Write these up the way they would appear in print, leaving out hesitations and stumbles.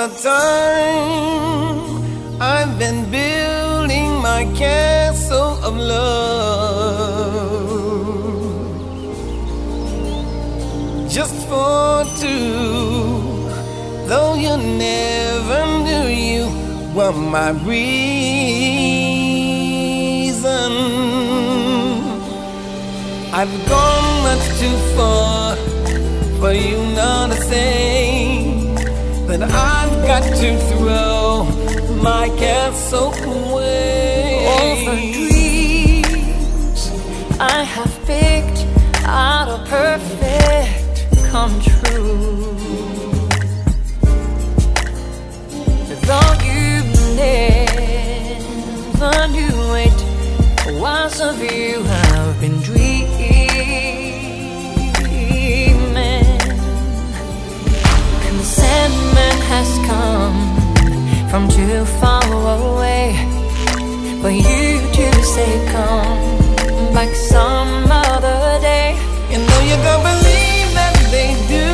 the time I've been building my castle of love, just for two. Though you never knew you were my reason, I've gone much too far for you not to say that I've got to throw my castle away. All the dreams I have picked out of perfect come true. Though you never knew it was of you I've been dreaming, and the Sandman has come from too far away for you to say come back some other day. You know you don't believe that they do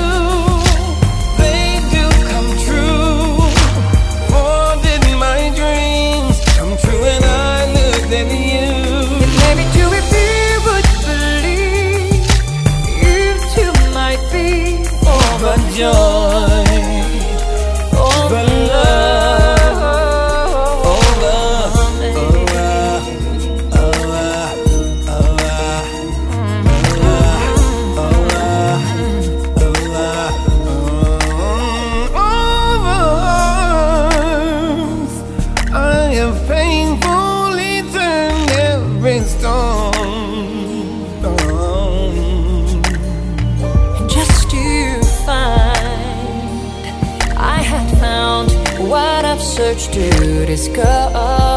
come true. For did my dreams come true when I looked at you? It may be true if you would believe, you too might be overjoyed, over love, I have painfully turned every stone, just to find I had found what I've searched to discover.